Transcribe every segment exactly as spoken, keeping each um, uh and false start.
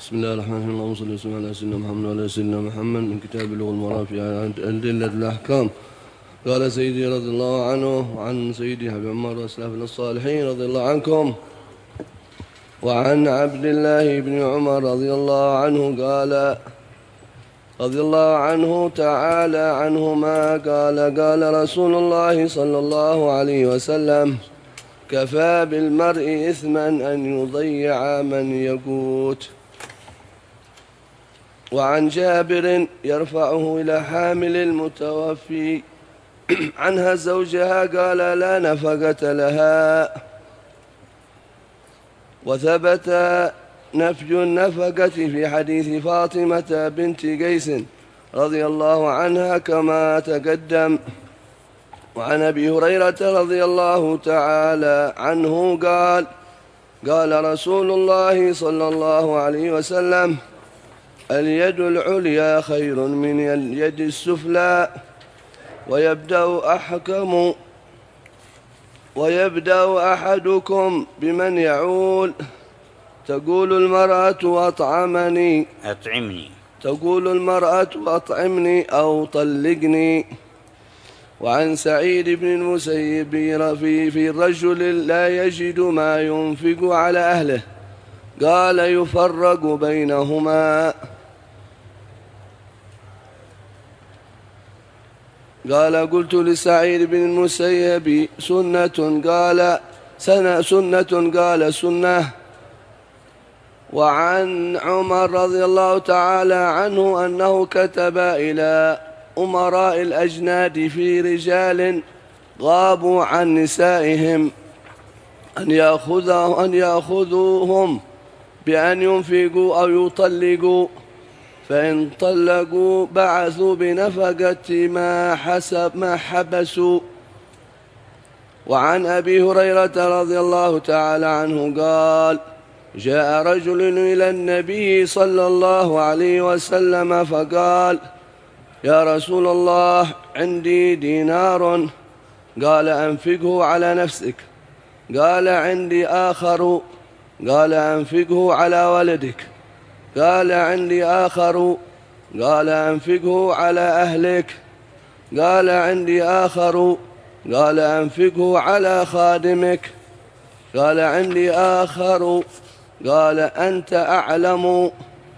بسم الله الرحمن الرحيم. اللهم صل وسلم على سيدنا محمد وعلى سيدنا محمد من كتاب بلوغ المرام في أدلة الأحكام. قال سيدي رضي الله عنه وعن سيدي أبي عمر وأسلافنا الصالحين رضي الله عنكم وعن عبد الله بن عمر رضي الله عنه قال رضي الله عنه تعالى عنهما قال قال رسول الله صلى الله عليه وسلم: كفى بالمرء إثما أن يضيع من يقوت. وعن جابر يرفعه إلى حامل المتوفي عنها زوجها قال: لا نفقة لها. وثبت نفي النفقة في حديث فاطمة بنت قيس رضي الله عنها كما تقدم. وعن أبي هريرة رضي الله تعالى عنه قال: قال رسول الله صلى الله عليه وسلم: اليد العليا خير من اليد السفلى. ويبدأ أحكم ويبدأ أحدكم بمن يعول. تقول المرأة أطعمني أطعمني تقول المرأة أطعمني أو طلقني. وعن سعيد بن المسيب في في الرجل لا يجد ما ينفق على أهله قال: يفرق بينهما. قال: قلت لسعيد بن المسيب: سنة؟ قال: سنة سنة قال: سنة. وعن عمر رضي الله تعالى عنه أنه كتب إلى أمراء الأجناد في رجال غابوا عن نسائهم أن يأخذوا أن يأخذوهم بأن ينفقوا أو يطلقوا، فإن طلقوا بعثوا بنفقة ما حسب ما حبسوا. وعن أبي هريرة رضي الله تعالى عنه قال: جاء رجل إلى النبي صلى الله عليه وسلم فقال: يا رسول الله، عندي دينار. قال: أنفقه على نفسك. قال: عندي آخر. قال: أنفقه على ولدك. قال: عندي آخر. قال: أنفقه على أهلك. قال: عندي آخر. قال: أنفقه على خادمك. قال: عندي آخر. قال: أنت أعلم.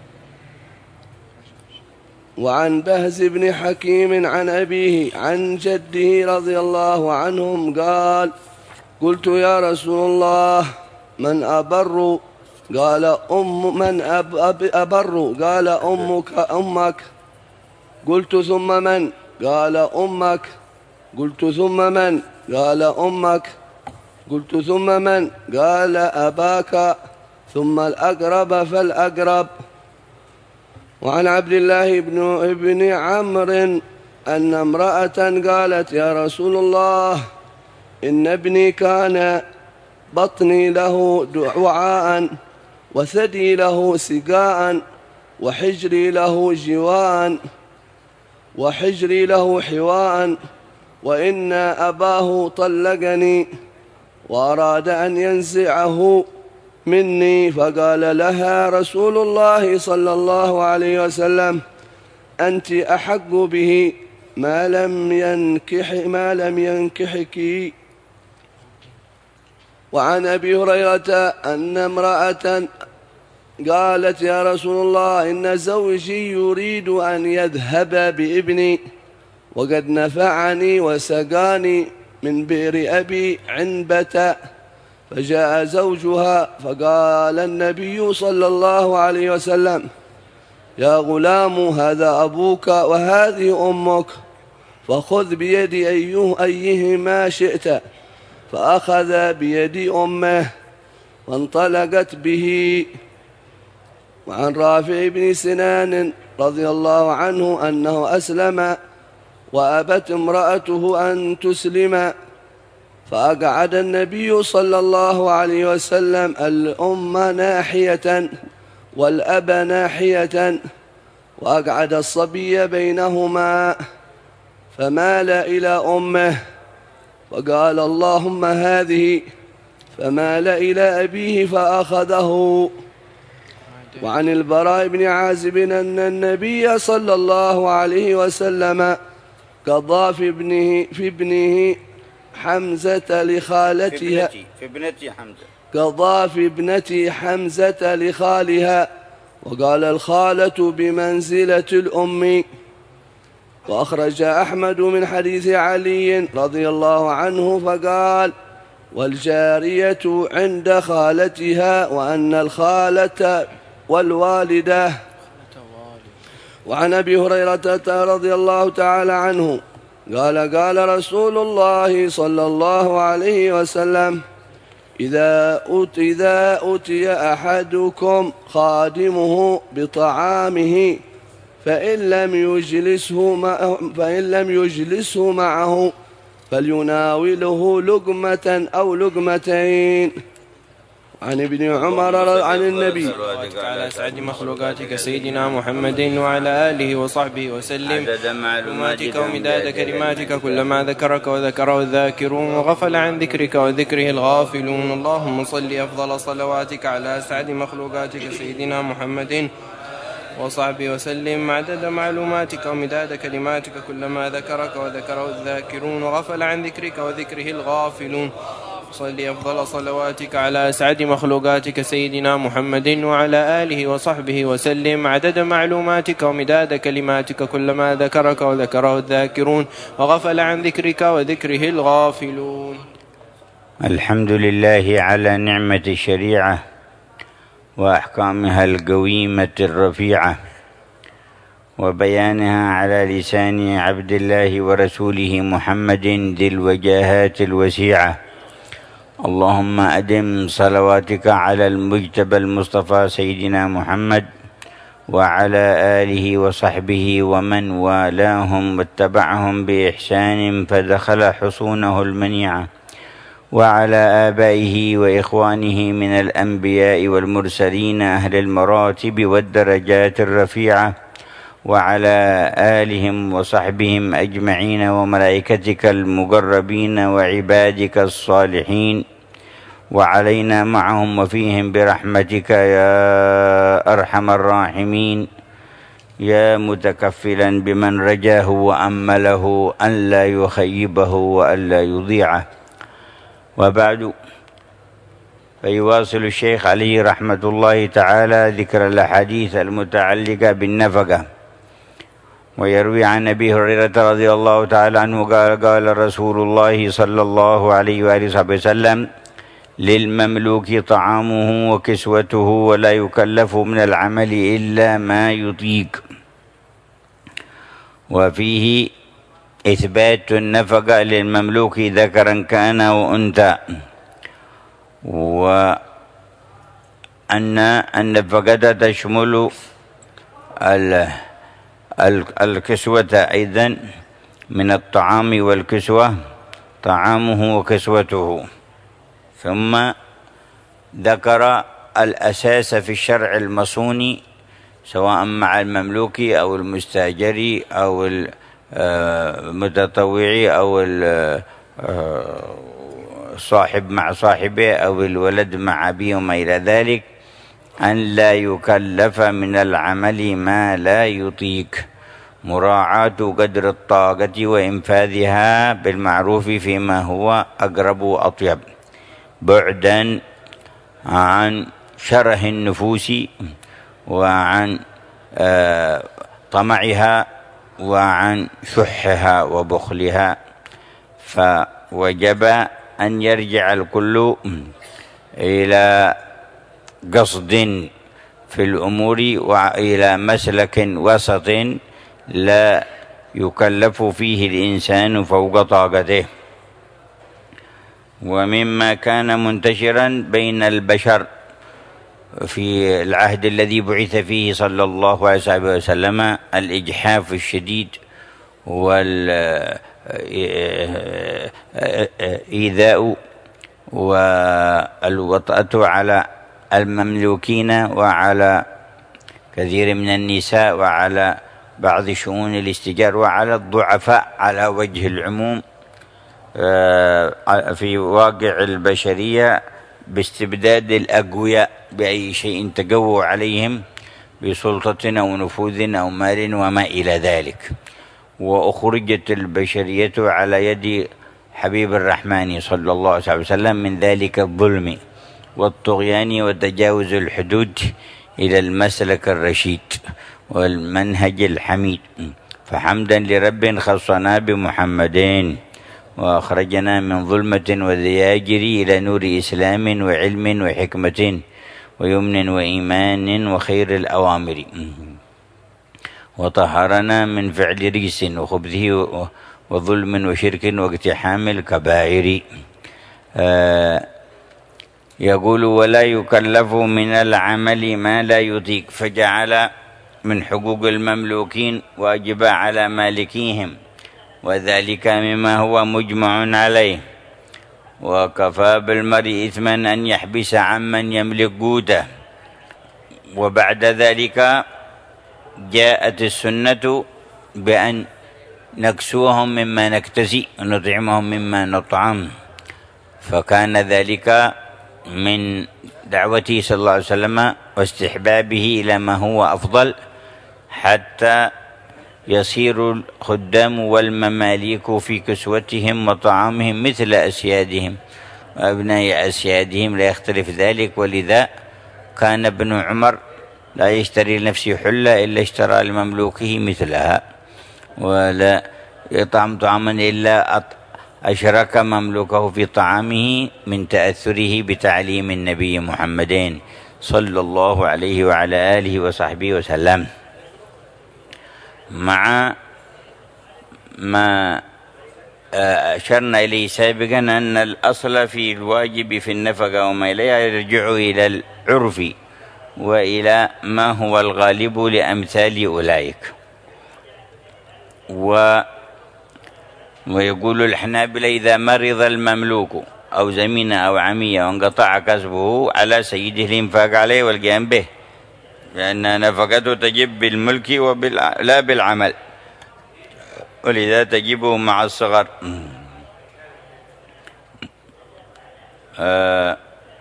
وعن بهز بن حكيم عن أبيه عن جده رضي الله عنهم قال: قلت يا رسول الله، من أبر؟ قال: أم من أب أب أبر؟ قال: أمك أمك. قلت: ثم من؟ قال: أمك. قلت: ثم من؟ قال: أمك. قلت: ثم من؟ قال: أباك. ثم الأقرب فالأقرب. وعن عبد الله بن ابن عمرو أن امرأة قالت: يا رسول الله، إن ابني كان بطني له وعاء، وثدي له سقاء، وحجري له جواء وحجري له حواء، وإن أباه طلقني وأراد أن ينزعه مني. فقال لها رسول الله صلى الله عليه وسلم: أنت أحق به ما لم ينكح ما لم ينكحك. وعن أبي هريرة أن امرأة قالت: يا رسول الله، إن زوجي يريد أن يذهب بابني، وقد نفعني وسقاني من بئر أبي عنبة. فجاء زوجها فقال النبي صلى الله عليه وسلم: يا غلام، هذا أبوك وهذه أمك، فخذ بيد أيه أيهما شئت. فأخذ بيد أمه وانطلقت به. وعن رافع بن سنان رضي الله عنه أنه أسلم وأبت امرأته أن تسلم، فأقعد النبي صلى الله عليه وسلم الأم ناحية والأب ناحية، وأقعد الصبي بينهما، فمال إلى أمه فقال: اللهم هذه. فمال إلى أبيه فأخذه. وعن البراء بن عازب أن النبي صلى الله عليه وسلم قضى في ابنه في ابنه حمزة لخالتها في ابنتي حمزة قضى في ابنتي حمزة لخالها، وقال الخالة بمنزلة الأم. وأخرج أحمد من حديث علي رضي الله عنه فقال: والجارية عند خالتها، وأن الخالة والوالدة. وعن أبي هريرة رضي الله تعالى عنه قال: قال رسول الله صلى الله عليه وسلم: إذا أتي, إذا أتي أحدكم خادمه بطعامه فإن لم يجلسه معه, فإن لم يجلسه معه فليناوله لقمة أو لقمتين. عن ابن عمر عن النبي على سعد مخلوقاتك سيدنا محمد وعلى آله وصحبه وسلم عدد معلوماتك ومداد كلماتك كلما ذكرك وذكره الذاكرون وغفل عن ذكرك وذكره الغافلون. اللهم صل أفضل صلواتك على سعد مخلوقاتك سيدنا محمد وصحبه وسلم عدد معلوماتك ومداد كلماتك كلما ذكرك وذكره الذاكرون وغفل عن ذكرك وذكره الغافلون. صل أفضل صلواتك على أسعد مخلوقاتك سيدنا محمد وعلى آله وصحبه وسلم عدد معلوماتك ومداد كلماتك كلما ذكرك وذكره الذاكرون وغفل عن ذكرك وذكره الغافلون. الحمد لله على نعمة الشريعة وأحكامها القويمة الرفيعة وبيانها على لسان عبد الله ورسوله محمد ذي الوجاهات الوسيعة. اللهم أدم صلواتك على المجتبى المصطفى سيدنا محمد وعلى آله وصحبه ومن والاهم واتبعهم بإحسان فدخل حصونه المنيعة، وعلى آبائه وإخوانه من الأنبياء والمرسلين أهل المراتب والدرجات الرفيعة، وعلى آلهم وصحبهم أجمعين وملائكتك المقربين وعبادك الصالحين، وعلينا معهم وفيهم برحمتك يا أرحم الراحمين، يا متكفلا بمن رجاه وأمله أن لا يخيبه وأن لا يضيعه. وبعد، فيواصل الشيخ عليه رحمة الله تعالى ذكر الأحاديث المتعلقة بالنفقة، ويروي عن أبي هريرة رضي الله تعالى عنه قال: قال رسول الله صلى الله عليه وآله وسلم: للمملوك طعامه وكسوته ولا يكلف من العمل إلا ما يطيق. وفيه إثبات النفقة للمملوك ذكرا كان وأنثى، وأن النفقة تشمل الكسوة أيضا من الطعام والكسوة، طعامه وكسوته. ثم ذكر الأساس في الشرع المصوني سواء مع المملوك أو المستأجر أو المتطوع أو الصاحب مع صاحبه أو الولد مع أبيه وما إلى ذلك، أن لا يكلف من العمل ما لا يطيق، مراعاة قدر الطاقة وإنفاذها بالمعروف فيما هو أقرب وأطيب، بعدا عن شره النفوس وعن طمعها وعن شحها وبخلها. فوجب أن يرجع الكل إلى قصد في الأمور وإلى مسلك وسط لا يكلف فيه الإنسان فوق طاقته. ومما كان منتشرا بين البشر في العهد الذي بعث فيه صلى الله عليه وسلم الإجحاف الشديد والإيذاء والوطأة على المملوكين وعلى كثير من النساء وعلى بعض شؤون الاستئجار وعلى الضعفاء على وجه العموم في واقع البشرية باستبداد الأقوياء بأي شيء تقووا عليهم بسلطة أو نفوذ أو مال وما إلى ذلك. وأخرجت البشرية على يد حبيب الرحمن صلى الله عليه وسلم من ذلك الظلم والطغيان وتجاوز الحدود إلى المسلك الرشيد والمنهج الحميد. فحمدا لرب خصنا بمحمدين وأخرجنا من ظلمة وذياجر إلى نور إسلام وعلم وحكمة ويمن وإيمان وخير الأوامر، وطهرنا من فعل رجس وخبثه وظلم وشرك واقتحام الكبائر. آه يقول ولا يكلف من العمل ما لا يطيق، فجعل من حقوق المملوكين واجب على مالكيهم، وذلك مما هو مجمع عليه. وكفى بالمرء إثما أن يحبس عمن يملك قوته. وبعد ذلك جاءت السنة بأن نكسوهم مما نكتسي ونطعمهم مما نطعم، فكان ذلك من دعوته صلى الله عليه وسلم واستحبابه إلى ما هو أفضل، حتى يصير الخدام والمماليك في كسوتهم وطعامهم مثل أسيادهم وأبناء أسيادهم، لا يختلف ذلك. ولذا كان ابن عمر لا يشتري لنفسه حلة إلا اشترى لمملوكه مثلها، ولا يطعم طعاما إلا أشرك مملوكه في طعامه من تأثره بتعليم النبي محمد صلى الله عليه وعلى آله وصحبه وسلم. مع ما أشرنا إليه سابقا أن الأصل في الواجب في النفقة وما إليها يرجع إلى العرف وإلى ما هو الغالب لأمثال أولئك. و ويقول الحنابلة إذا مرض المملوك أو زمين أو عمية وانقطع كسبه على سيده الإنفاق عليه والقيام به، لأن نفقته تجب بالملك ولا بالعمل، ولذا تجب مع الصغر. آه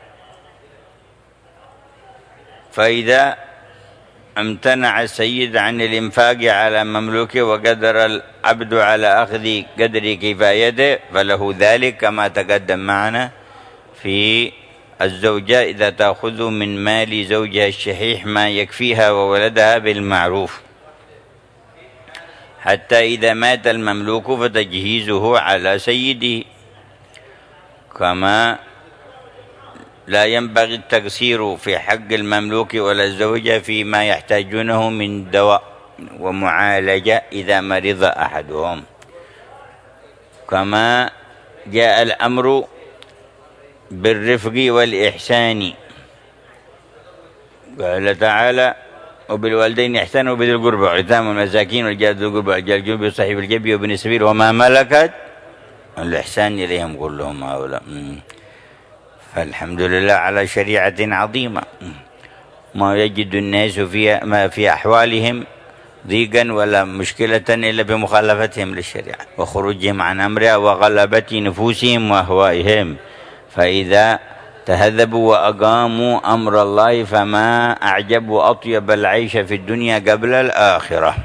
فإذا امتنع السيد عن الإنفاق على مملوكه وقدر العبد على أخذ قدر كفايته فله ذلك، كما تقدم معنا في الزوجة إذا تأخذ من مال زوجها الشحيح ما يكفيها وولدها بالمعروف، حتى إذا مات المملوك فتجهيزه على سيده. كما لا ينبغي التقصير في حق المملوك ولا الزوجة فيما يحتاجونه من دواء ومعالجة إذا مرض أحدهم. كما جاء الأمر بالرفق والإحسان، قال تعالى وبالوالدين إحسانا وبذي القربى واليتامى والمساكين والجار ذي القربى والجار الجنب والصاحب الجنب وابن السبيل وما ملكت الإحسان إليهم كلهم هؤلاء. فالحمد لله على شريعة عظيمة ما يجد الناس في ما في أحوالهم ضيقا ولا مشكلة إلا بمخالفتهم للشريعة وخروجهم عن أمرها وغلبة نفوسهم وأهوائهم. فإذا تهذبوا وأقاموا أمر الله فما أعجب وأطيب العيش في الدنيا قبل الآخرة.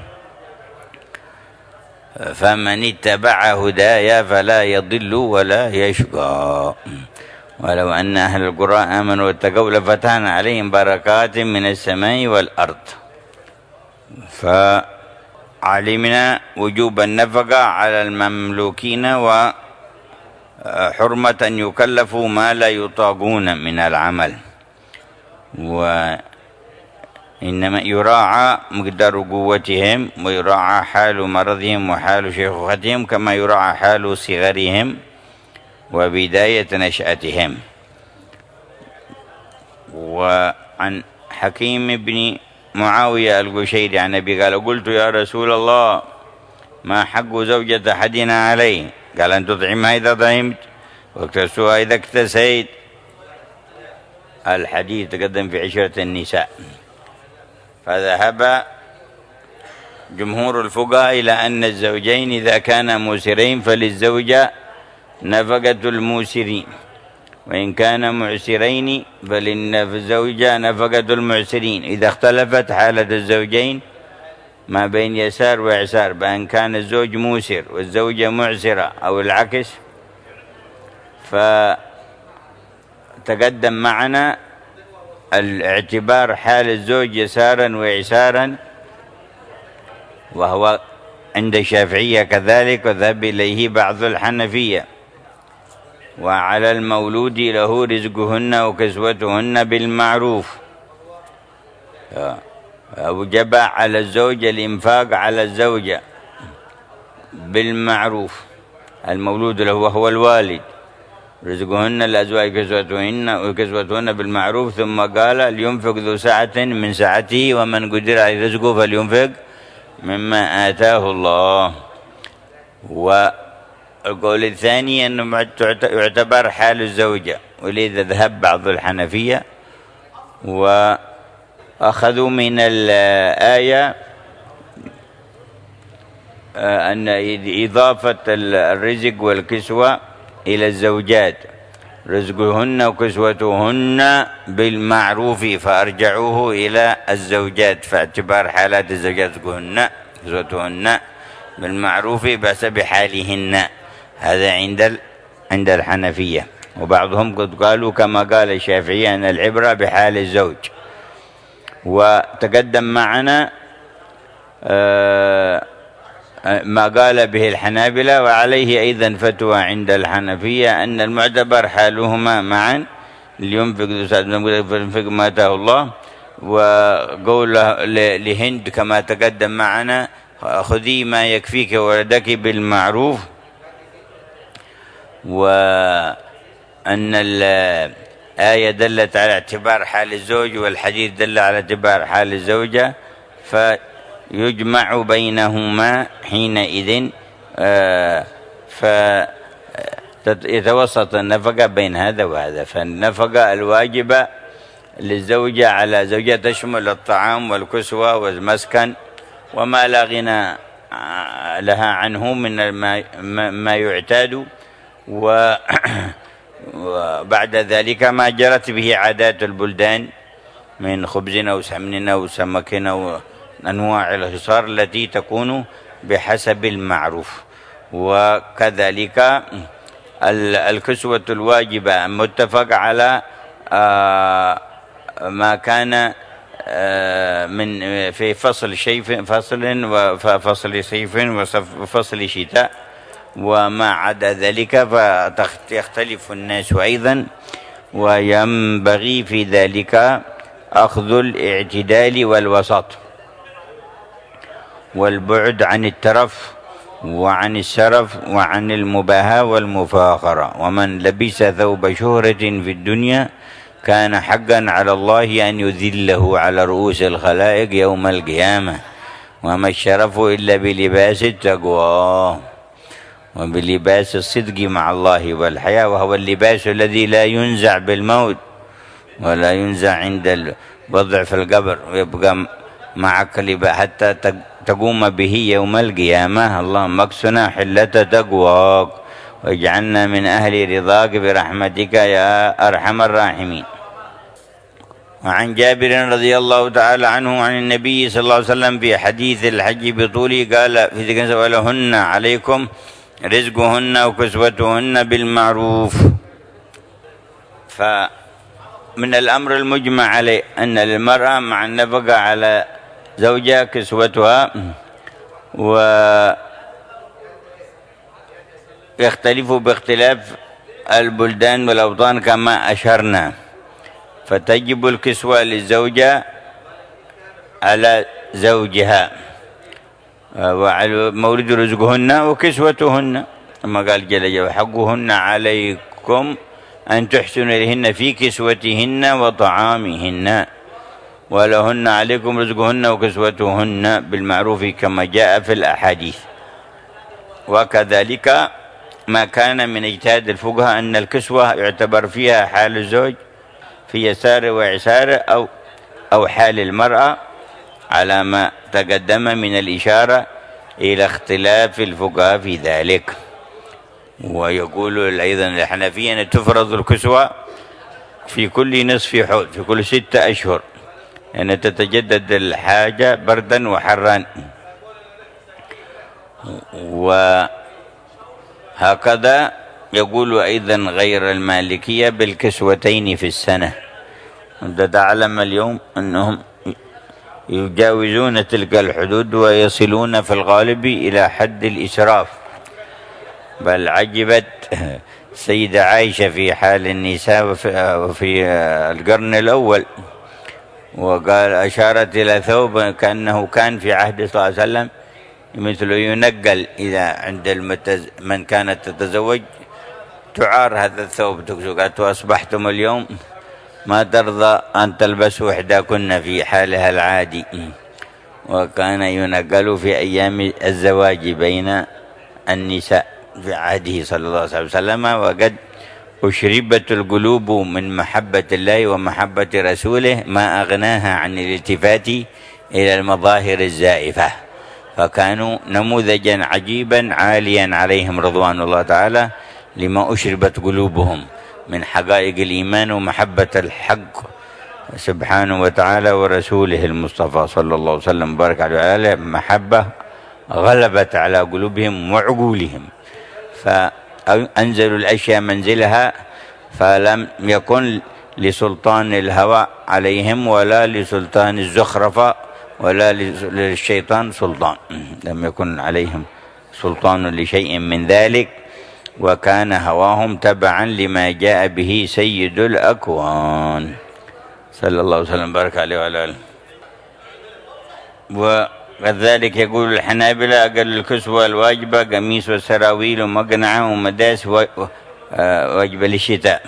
فمن اتبع هدايا فلا يضل ولا يشقى. ولو أن أهل القرى آمنوا واتقوا لفتحنا عليهم بركات من السماء والأرض. فعلمنا وجوب النفقة على المملوكين وحرمة أن يكلفوا ما لا يطاقون من العمل، وإنما يراعى مقدار قوتهم ويراعى حال مرضهم وحال شيخوختهم كما يراعى حال صغرهم وبداية نشأتهم. وعن حكيم بن معاوية القشيري عن أبي قال قلت يا رسول الله ما حق زوجة أحدنا عليه؟ قال أن تطعمها إذا طعمت واكتسوها إذا اكتسيت. الحديث تقدم في عشرة النساء. فذهب جمهور الفقهاء إلى أن الزوجين إذا كانا موسرين فللزوجة نفقة الموسرين، وإن كان معسرين فلن في الزوجة نفقة المعسرين. إذا اختلفت حالة الزوجين ما بين يسار وإعسار، بأن كان الزوج موسر والزوجة معسرة أو العكس، فتقدم معنا الاعتبار حال الزوج يسارا وإعسارا، وهو عند الشافعية كذلك، وذهب إليه بعض الحنفية. وعلى المولود له رزقهن وكسوتهن بالمعروف، أوجب على الزوج الإنفاق على الزوجة بالمعروف. المولود له وهو الوالد، رزقهن الأزواج كسوتهن وكسوتهن بالمعروف. ثم قال لينفق ذو سعة من سعته ومن قدر عليه رزقه فلينفق مما آتاه الله. والقول الثاني أنه يعتبر حال الزوجة، ولذا ذهب بعض الحنفية وأخذوا من الآية أن إضافة الرزق والكسوة إلى الزوجات، رزقهن وكسوتهن بالمعروف، فأرجعوه إلى الزوجات، فاعتبار حالات الزوجات رزقهن كسوتهن بالمعروف بحسب حالهن. هذا عند عند الحنفية. وبعضهم قد قالوا كما قال الشافعي أن العبرة بحال الزوج. وتقدم معنا ما قال به الحنابلة، وعليه أيضا فتوى عند الحنفية أن المعتبر حالهما معا، لينفق ما آتاه الله. وقول لهند كما تقدم معنا خذي ما يكفيك وولدك بالمعروف. وأن الآية دلت على اعتبار حال الزوج والحديث دل على اعتبار حال الزوجة، فيجمع بينهما حينئذ، فيتوسط النفقة بين هذا وهذا. فالنفقة الواجبة للزوجة على زوجها تشمل الطعام والكسوة والمسكن وما لا غنى لها عنه من ما يعتاد، وبعد ذلك ما جرت به عادات البلدان من خبز أو سمن أو سمك أو أنواع الخصار التي تكون بحسب المعروف. وكذلك الكسوة الواجبة متفق على ما كان من في فصل شيء فصل وفصل صيف وفصل شتاء، وما عدا ذلك فيختلف الناس أيضا. وينبغي في ذلك أخذ الاعتدال والوسط والبعد عن الترف وعن السرف وعن المباهاة والمفاخرة. ومن لبس ثوب شهرة في الدنيا كان حقا على الله أن يذله على رؤوس الخلائق يوم القيامة. وما الشرف إلا بلباس التقوى وبلباس الصدق مع الله والحياة، وهو اللباس الذي لا ينزع بالموت ولا ينزع عند الوضع في القبر، ويبقى معك لباس حتى تقوم به يوم القيامة. اللهم اكسنا حلة تقواك واجعلنا من أهل رضاك برحمتك يا أرحم الراحمين. وعن جابر رضي الله تعالى عنه عن النبي صلى الله عليه وسلم في حديث الحج بطوله قال في ذكر ولهن عليكم رزقهن وكسوتهن بالمعروف. فمن الأمر المجمع عليه أن للمرأة مع النفقة على زوجها كسوتها، ويختلف باختلاف البلدان والأوطان كما أشرنا. فتجب الكسوة للزوجة على زوجها، وعلى مولد رزقهن وكسوتهن، كما قال جل جلاله حقهن عليكم أن تحسنوا إليهن في كسوتهن وطعامهن، ولهن عليكم رزقهن وكسوتهن بالمعروف كما جاء في الأحاديث. وكذلك ما كان من اجتهاد الفقهاء أن الكسوة يعتبر فيها حال الزوج في يسار وإعسار أو أو حال المرأة، على ما تقدم من الإشارة إلى اختلاف الفقهاء في ذلك. ويقول أيضا الحنفية أن تفرض الكسوة في كل نصف حول، في كل ستة أشهر، أن يعني تتجدد الحاجة بردا وحرا. وهكذا يقول أيضا غير المالكية بالكسوتين في السنة. أنت تعلم اليوم أنهم يجاوزون تلك الحدود ويصلون في الغالب إلى حد الإسراف. بل عجبت السيدة عائشة في حال النساء وفي القرن الأول، وقال أشارت إلى ثوب كأنه كان في عهد صلى الله عليه وسلم مثل ينقل إذا عند المتز... من كانت تتزوج تعار هذا الثوب، قالت وأصبحتم اليوم ما ترضى أن تلبسوا إحداكن في حالها العادي. وكان ينقل في أيام الزواج بين النساء في عهده صلى الله عليه وسلم. وقد أشربت القلوب من محبة الله ومحبة رسوله ما أغناها عن الالتفات إلى المظاهر الزائفة، فكانوا نموذجا عجيبا عاليا عليهم رضوان الله تعالى لما أشربت قلوبهم من حقائق الإيمان ومحبة الحق سبحانه وتعالى ورسوله المصطفى صلى الله عليه وسلم بارك عليه، محبة غلبت على قلوبهم وعقولهم، فأنزلوا الأشياء منزلها، فلم يكن لسلطان الهوى عليهم ولا لسلطان الزخرفة ولا للشيطان سلطان، لم يكن عليهم سلطان لشيء من ذلك، وكان هواهم تبعا لما جاء به سيد الأكوان صلى الله عليه وسلم بارك عليه وعلى آله. وكذلك يقول الحنابلة أقل الكسوة الواجبة قميص وسراويل ومقنعة ومداس واجبة للشتاء،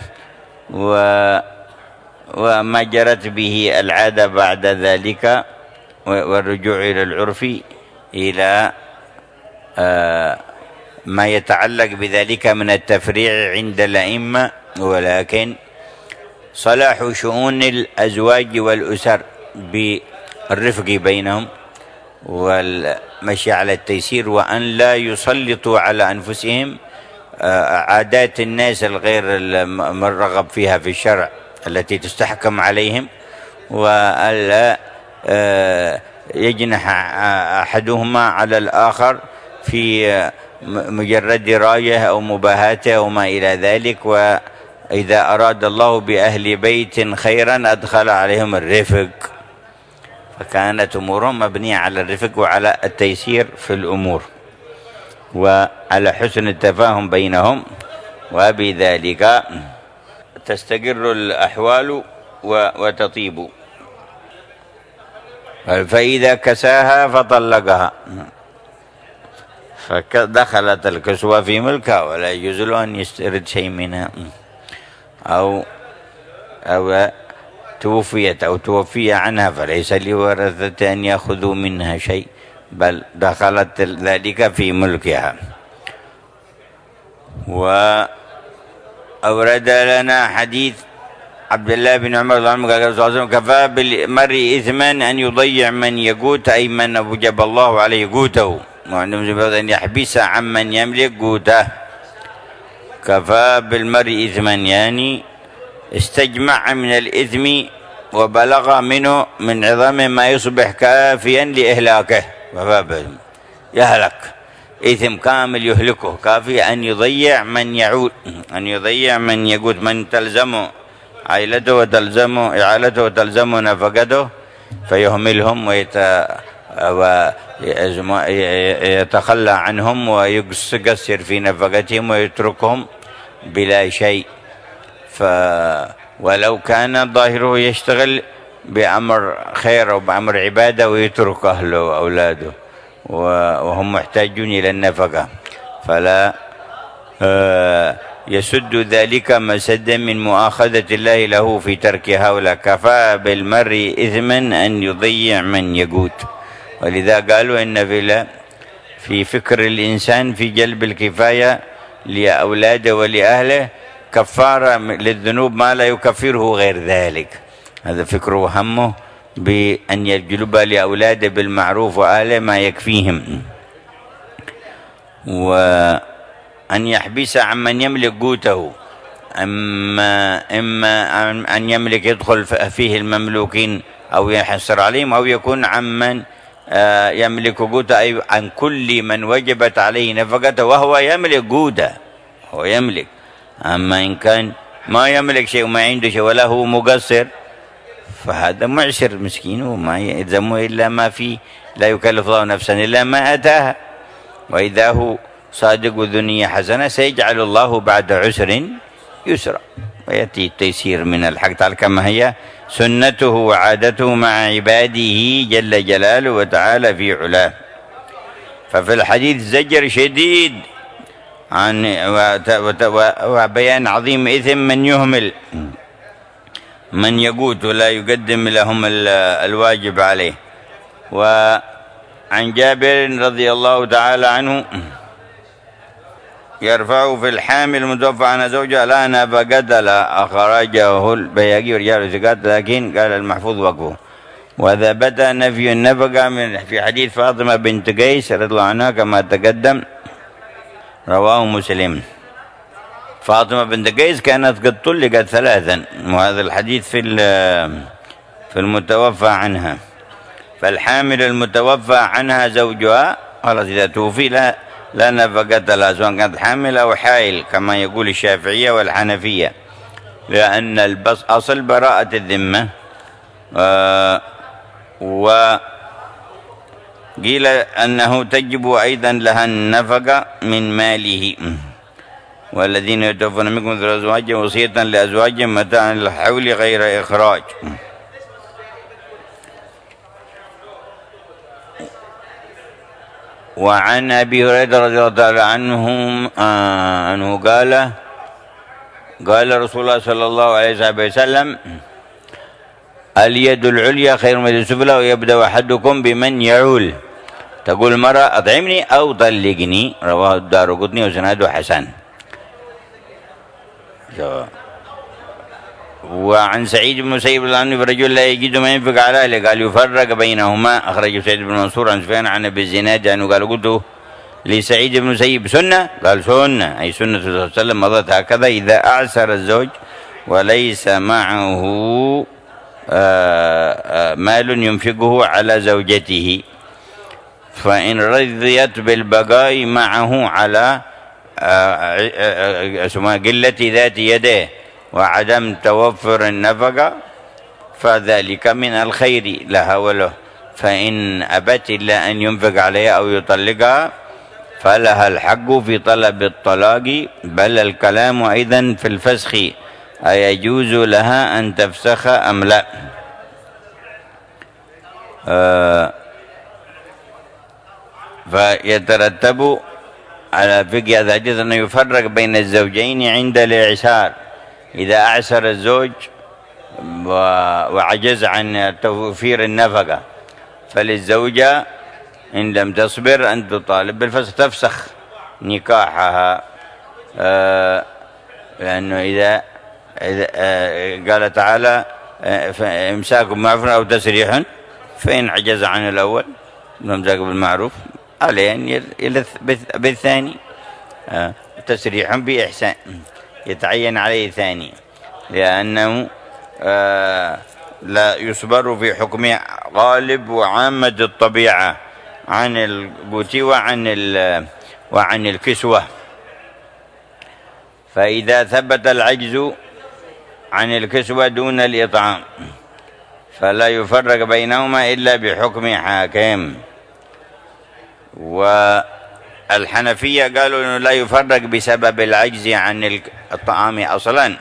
وما جرت به العادة بعد ذلك والرجوع إلى العرف إلى ما يتعلق بذلك من التفريع عند الأئمة. ولكن صلاح شؤون الأزواج والأسر بالرفق بينهم والمشي على التيسير، وأن لا يسلطوا على أنفسهم عادات الناس الغير المرغب فيها في الشرع التي تستحكم عليهم، وألا يجنح أحدهما على الآخر في مجرد راية أو مباهاته أو ما إلى ذلك. وإذا أراد الله بأهل بيت خيرا أدخل عليهم الرفق، فكانت أمورهم مبنية على الرفق وعلى التيسير في الأمور وعلى حسن التفاهم بينهم، وبذلك تستقر الأحوال وتطيب. فإذا كساها فطلقها فدخلت الكسوة في ملكها ولا يجوز له أن يسترد شيء منها، أو أو توفيت أو توفي عنها فليس لورثة أن يأخذوا منها شيء، بل دخلت ذلك في ملكها. وأورد لنا حديث عبد الله بن عمر رضي الله عنه قال صلى الله عليه وسلم كفى بالمرء إثما أن يضيع من يقوت، أي من أوجب الله عليه قوته، وأن يحبس عمن يملك قوته. كفى بالمرء إثما يعني استجمع من الإثم وبلغ منه من عظام ما يصبح كافيا لإهلاكه، يهلك إثم كامل يهلكه، كافي أن يضيع من يعود، أن يضيع من يقود، من تلزمه عائلته وتلزمه إعالته وتلزمه نفقته فيهملهم ويتخلى عنهم ويقصر في نفقتهم ويتركهم بلا شيء. ف ولو كان ظاهره يشتغل بأمر خير أو بأمر عبادة ويترك أهله وأولاده وهم محتاجون إلى النفقة، فلا يسد ذلك مسدا من مؤاخذة الله له في ترك هؤلاء. كفى بالمرء إثما أن يضيع من يقوت. ولذا قالوا إن في في فكر الإنسان في جلب الكفاية لأولاده ولأهله كفارة للذنوب ما لا يكفره غير ذلك. هذا فكره همه بأن يجلب لأولاده بالمعروف وأهله ما يكفيهم. أن يحبس عمن يملك قوته، إما إما أن يملك يدخل فيه المملوكين أو يحصر عليهم، أو يكون عمن يملك قوته، أي عن كل من وجبت عليه نفقته وهو يملك قوته، هو يملك. أما إن كان ما يملك شيء وما عنده شيء ولا هو مقصر فهذا معسر مسكين، وما يلزمه إلا ما فيه، لا يكلف الله نفسا إلا ما أتاها. وإذا هو صادق ذو نية حسنة سيجعل الله بعد عسر يسرا، ويأتي التيسير من الحق تعالى كما هي سنته وعادته مع عباده جل جلاله وتعالى في علاه. ففي الحديث زجر شديد عن وبيان عظيم إثم من يهمل من يقوت ولا يقدم لهم الواجب عليه. وعن جابر رضي الله تعالى عنه يرفعه في الحامل المتوفى عن زوجها لا نفقة لا، أخرجه البيهقي ورجال ثقات، لكن قال المحفوظ وقفه. وثبت نفي النفقة من في حديث فاطمة بنت قيس رضي الله عنها كما تقدم، رواه مسلم. فاطمة بنت قيس كانت قد طلقت ثلاثا، وهذا الحديث في في المتوفى عنها. فالحامل المتوفى عنها زوجها خلاص إذا توفي لا لا نفقة لها، سواء كانت حامل أو حائل كما يقول الشافعية والحنفية، لأن البص أصل براءة الذمة. آه وقيل أنه تجب أيضا لها النفقة من ماله. والذين يتوفون منكم ذو أزواج وصية لأزواجهم متاعا للحول غير إخراج. وعن أبي هريرة رضي الله تعالى عنه آه أنه قال قال رسول الله صلى الله عليه وسلم اليد العليا خير من اليد السفلى، ويبدأ أحدكم بمن يعول. تقول المرأة أطعمني أو طلقني، رواه الدارقطني وسنده حسن. وعن سعيد بن المسيب عنه رجل لا يجد ما ينفق على أهله قال يفرق بينهما، أخرجه سعيد بن منصور عن سفيان عن أبي الزناد عنه قال قلت لسعيد بن المسيب سنة؟ قال سنة، أي سنة صلى الله عليه وسلم مضت هكذا إذا أعسر الزوج وليس معه مال ينفقه على زوجته، فإن رضيت بالبقاء معه على قلة ذات يده وعدم توفر النفقة فذلك من الخير لها وله. فإن أبت إلا أن ينفق عليها أو يطلقها فلها الحق في طلب الطلاق، بل الكلام أيضا في الفسخ أيجوز لها أن تفسخ أم لا. آه فيترتب على فقه هذا الحديث أنه يفرق بين الزوجين عند الإعسار. إذا أعسر الزوج وعجز عن توفير النفقة فللزوجة إن لم تصبر أن تطالب بالفسخ، تفسخ نكاحها. آه لأنه إذا, إذا آه قال تعالى آه إمساك بمعروف أو تسريح، فإن عجز عن الأول إمساك بالمعروف عليه أن يلث بالثاني، آه تسريح بإحسان يتعين عليه ثاني، لأنه آه لا يصبر في حكم غالب وعامة الطبيعة عن القوت وعن وعن الكسوة. فإذا ثبت العجز عن الكسوة دون الإطعام فلا يفرق بينهما إلا بحكم حاكم. والحنفية قالوا إنه لا يفرق بسبب العجز عن الطعام أصلا،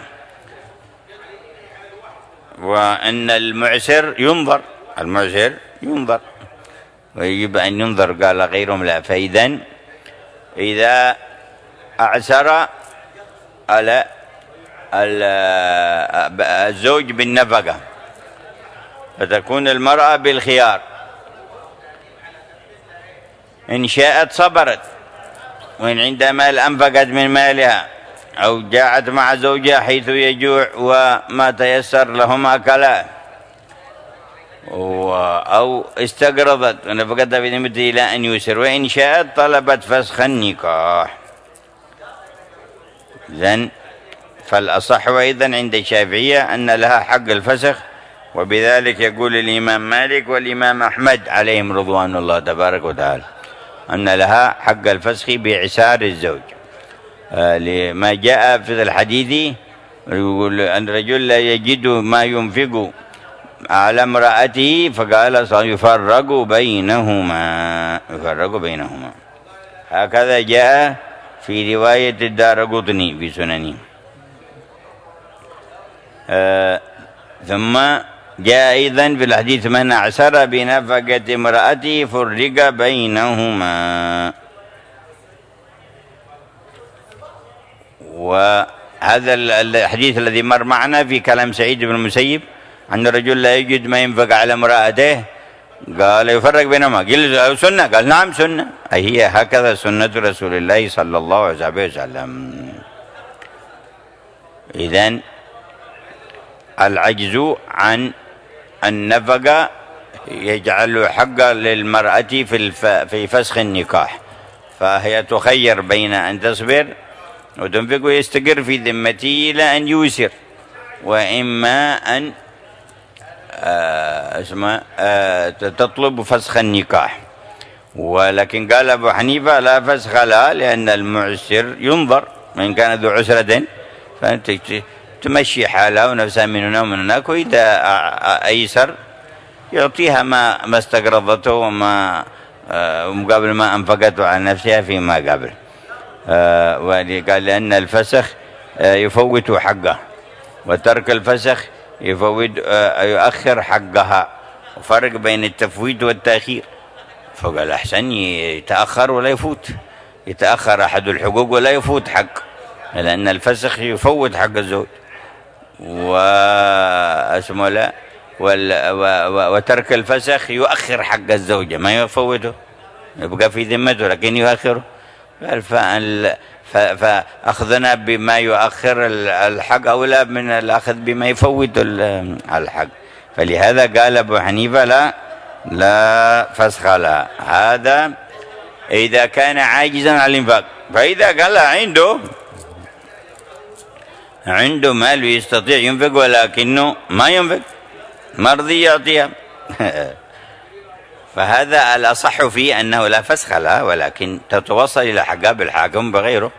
وأن المعسر ينظر المعسر ينظر ويجب أن ينظر، قال غيرهم لا. فإذا إذا أعسر على الزوج بالنفقة فتكون المرأة بالخيار، إن شاءت صبرت وإن عندها مال أنفقت من مالها، أو جاءت مع زوجها حيث يجوع وما تيسر لهما أكلا، أو استقرضت ونفقتها في ذمته إلى أن يسر، وإن شاءت طلبت فسخ النكاح. إذن فالأصح أيضا عند الشافعية أن لها حق الفسخ، وبذلك يقول الإمام مالك والإمام أحمد عليهم رضوان الله تبارك وتعالى أن لها حق الفسخ بإعسار الزوج، لما جاء في الحديث يقول أن الرجل لا يجد ما ينفق على امرأته فقال سيفرق بينهما يفرق بينهما. هكذا جاء في رواية الدارقطني في سننه. آه ثم جاء أيضا في الحديث من أعسر بنفقة امرأته فرق بينهما. وهذا الحديث الذي مر معنا في كلام سعيد بن المسيب أن الرجل لا يجد ما ينفق على امرأته قال يفرق بينهما، قال سنة، قال نعم سنة، أي هي هكذا سنة رسول الله صلى الله عليه وسلم. إذن العجز عن النفقة يجعل حقا للمرأة في في فسخ النكاح، فهي تخير بين أن تصبر وتنفق ويستقر في ذمته إلى أن يوسر، وإما أن آه اسمه آه تطلب فسخ النكاح. ولكن قال أبو حنيفة لا فسخ لها، لأن المعسر ينظر، وإن كان ذو عسرة فأنت تمشي حالها ونفسها من هنا ومن هناك، وإذا أيسر يعطيها ما ما استقرضته وما آه مقابل ما أنفقته على نفسها فيما قبل. آه وقال لأن الفسخ آه يفوت حقه، وترك الفسخ يفوت آه يؤخر حقها، وفرق بين التفويت والتأخير. فقال أحسن يتأخر ولا يفوت، يتأخر أحد الحقوق ولا يفوت حق، لأن الفسخ يفوت حق الزوج، واسمه لا وترك الفسخ يؤخر حق الزوجة، ما يفوته، يبقى في ذمته لكن يؤخره. فأخذنا بما يؤخر الحق أولى من الأخذ بما يفوت الحق. فلهذا قال أبو حنيفة لا لا فسخ لها، هذا إذا كان عاجزا عن الإنفاق. فإذا قال عنده عنده مال يستطيع ينفق ولكنه ما ينفق، مرضي يعطيها فهذا الأصح فيه أنه لا فسخ لها، ولكن تتوصل إلى حقها بالحاكم بغيره،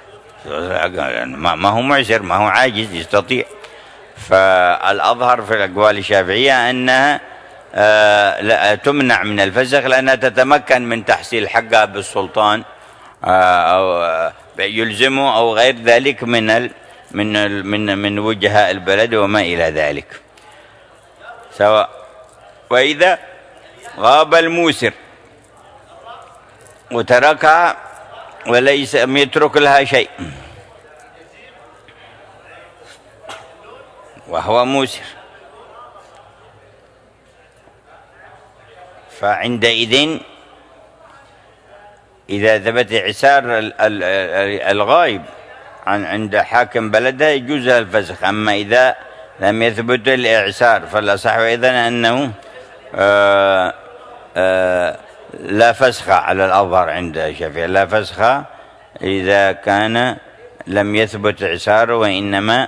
ما هو معسر، ما هو عاجز، يستطيع. فالأظهر في الأقوال الشافعية أنها لا تمنع من الفسخ، لأنها تتمكن من تحصيل حقها بالسلطان أو يلزمه أو غير ذلك من ال من من من وجهاء البلد وما إلى ذلك سواء. وإذا غاب الموسر وتركها وليس يترك لها شيء وهو موسر، فعندئذ إذا ثبت إعسار الغائب عن عند حاكم بلده يجوز الفسخ. أما إذا لم يثبت الإعسار فالأصح أيضا أنه آآ آآ لا فسخ على الأظهر عند الشافعي، لا فسخ إذا كان لم يثبت إعساره، وإنما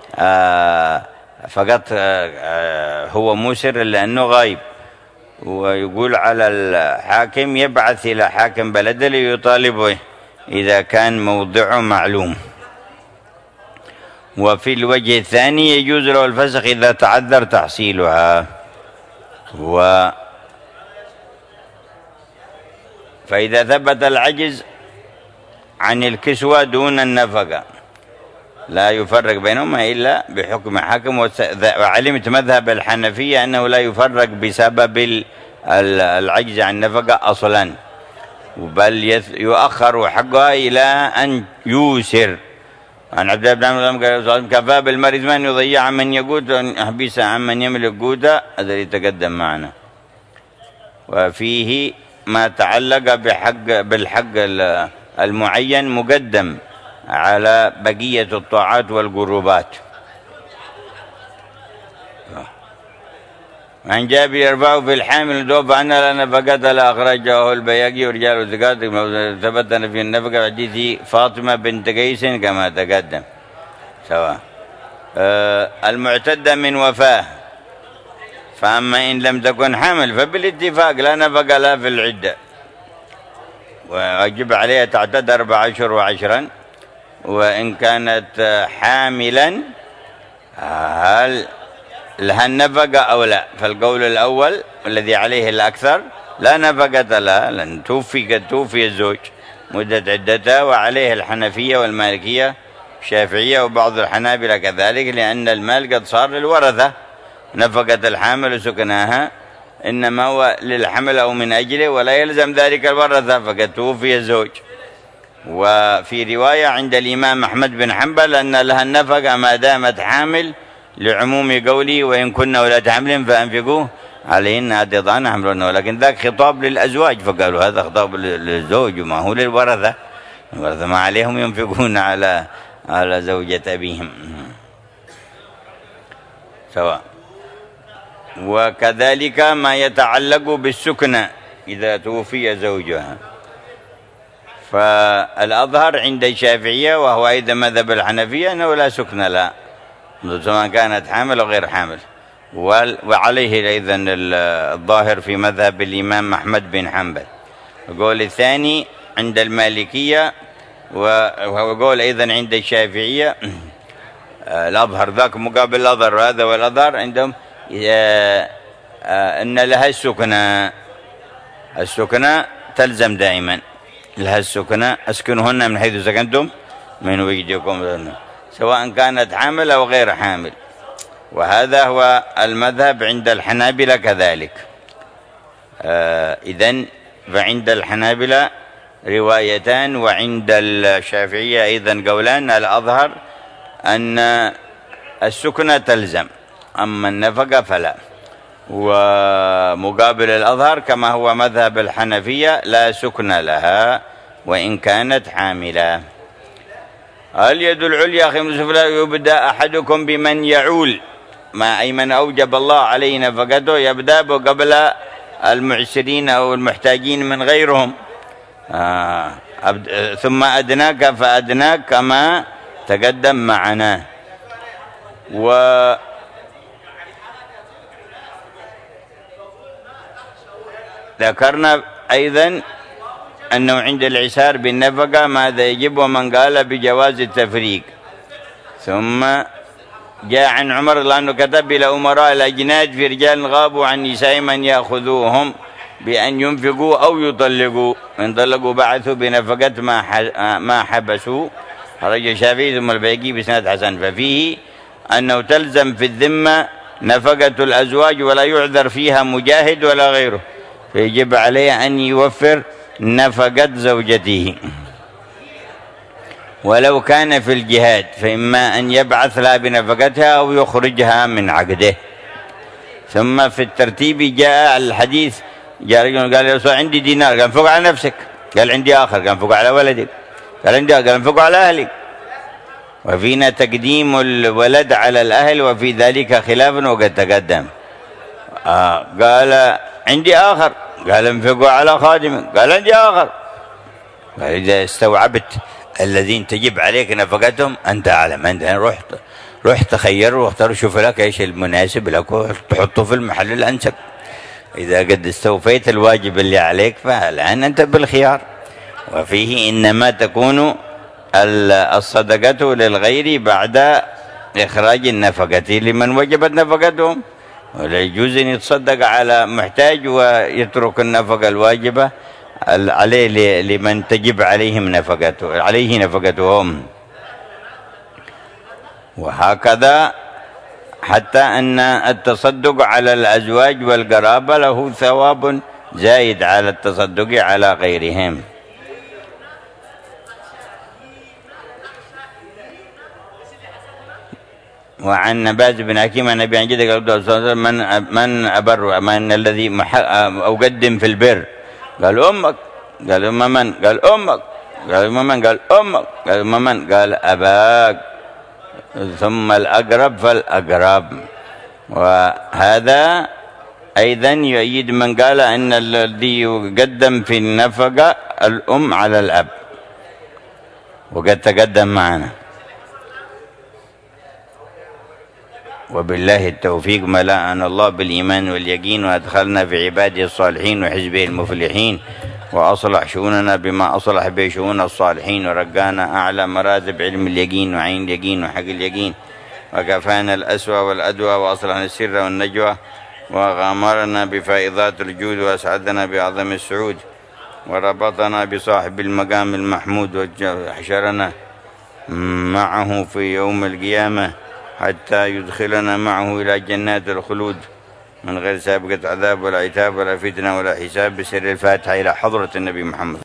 فقط هو موسر لأنه غايب. ويقول على الحاكم يبعث إلى حاكم بلده ليطالبه إذا كان موضعه معلوم. وفي الوجه الثاني يجوز له الفسخ إذا تعذر تحصيلها. و فإذا ثبت العجز عن الكسوة دون النفقة لا يفرق بينهما إلا بحكم حاكم. وعلمت مذهب الحنفية أنه لا يفرق بسبب العجز عن النفقة أصلا، بل يؤخر حقها إلى أن يوسر. عن عبد الله بن عمرو قال كفى بالمرء من يضيع من يقوت أحبس عن من يملك قوتا، هذا اللي تقدم معنا. وفيه ما تعلق بحق بالحق المعين مقدم على بقية الطاعات والقربات. عن جابر يرفعه في الحامل دوب عنها لنفقة لا أخرجه البياقي ورجال الزكاة ثبتنا في النفقة حديث فاطمة بنت قيس كما تقدم سواء. أه المعتدة من وفاة، فأما إن لم تكن حامل فبالاتفاق لا نفقة لها في العدة، ويجب عليها تعتد أربع أشهر وعشرا. وإن كانت حاملا هل لها النفقة أو لا؟ فالقول الأول الذي عليه الأكثر لا نفقة لها، لأن توفي قد توفي الزوج مدة عدتها، وعليه الحنفية والمالكية الشافعية وبعض الحنابلة كذلك، لأن المال قد صار للورثة. نفقة الحامل وسكناها إنما هو للحمل أو من أجله، ولا يلزم ذلك الورثة فقد توفي الزوج. وفي رواية عند الإمام أحمد بن حنبل أن لها النفقة ما دامت حامل، لعموم قوله وإن كنا ولاة حمل فأنفقوه عليهن حتى يضعن حملهن، ولكن ذاك خطاب للأزواج فقالوا هذا خطاب للزوج وما هو للورثة، الورثة ما عليهم ينفقون على على زوجة أبيهم سواء. وكذلك ما يتعلق بالسكنى إذا توفي زوجها، فالأظهر عند الشافعية وهو أيضا مذهب الحنفية أنه لا سكن لها سواء كانت حامل أو غير حامل، وعليه أيضا الظاهر في مذهب الإمام أحمد بن حنبل. القول الثاني عند المالكية وهو قول أيضا عند الشافعية الأظهر، ذاك مقابل الأظهر، وهذا والأظهر عندهم أن لها السكنى، السكنى تلزم دائما، لها السكنى أسكنهن من حيث سكنتم من وجدكم سواء كانت حامل أو غير حامل. وهذا هو المذهب عند الحنابلة كذلك. آه إذن فعند الحنابلة روايتان، وعند الشافعية أيضا قولان. الأظهر أن السكنى تلزم، أما النفقة فلا. ومقابل الأظهر كما هو مذهب الحنفية لا سكن لها وإن كانت حاملة. اليد العليا خير من السفلى، يبدأ أحدكم بمن يعول، ما أي من أوجب الله عليه نفقته يبدأ قبل المعسرين أو المحتاجين من غيرهم. آه ثم أدناك فأدناك كما تقدم معنا. و ذكرنا أيضا أنه عند العسار بالنفقة ماذا يجب، ومن قال بجواز التفريق. ثم جاء عن عمر رضي الله عنه كتب إلى أمراء الأجناد في رجال غابوا عن نساء من يأخذوهم بأن ينفقوا أو يطلقوا، إن طلقوا بعثوا بنفقة ما ما حبسوا. خرج الشافعي ثم البيهقي بسند حسن. ففيه أنه تلزم في الذمة نفقة الأزواج ولا يعذر فيها مجاهد ولا غيره، فيجب عليه أن يوفر نفقة زوجته ولو كان في الجهاد، فإما أن يبعث لها بنفقتها أو يخرجها من عقده. ثم في الترتيب جاء الحديث، جاء رجل قال يا رسول الله عندي دينار، قال انفق على نفسك، قال عندي آخر، قال انفق على ولدك، قال عندي آخر، قال انفق على أهلك. وفينا تقديم الولد على الأهل وفي ذلك خلاف وقد تقدم. آه قال عندي آخر، قال انفقوا على خادمك، قال عندي آخر. قال إذا استوعبت الذين تجب عليك نفقتهم أنت أعلم، أنت رحت رحت تخير واختار شوف لك إيش المناسب لك وتحطه في المحل الأنسب. إذا قد استوفيت الواجب اللي عليك فالآن أنت بالخيار. وفيه إنما تكون الصدقة للغير بعد إخراج النفقة لمن وجبت نفقتهم، ولا يجوز أن يتصدق على محتاج ويترك النفقة الواجبة عليه لمن تجب عليهم نفقته عليه نفقتهم. وهكذا حتى أن التصدق على الأزواج والقرابة له ثواب زايد على التصدق على غيرهم. وعن نباز بن حكيم عن أبي عن جده قال من من أبر من الذي أقدم في البر، قال أمك، قال أم من، قال أمك، قال أم من، قال أمك، قال أم من، قال أباك، ثم الأقرب فالأقرب. وهذا أيضا يؤيد من قال أن الذي يقدم في النفقة الأم على الأب، وقد تقدم معنا. وبالله التوفيق، ملأنا الله بالإيمان واليقين وأدخلنا في عباده الصالحين وحزبه المفلحين، وأصلح شؤوننا بما أصلح به شؤون الصالحين، ورقانا أعلى مراتب علم اليقين وعين اليقين وحق اليقين، وكفانا الأسوأ والأدوى، وأصلحنا السر والنجوى، وغامرنا بفائضات الجود، وأسعدنا بأعظم السعود، وربطنا بصاحب المقام المحمود، وحشرنا معه في يوم القيامة حتى يدخلنا معه إلى جنات الخلود من غير سابقة عذاب ولا عتاب ولا فتنة ولا حساب، بسر الفاتحة إلى حضرة النبي محمد.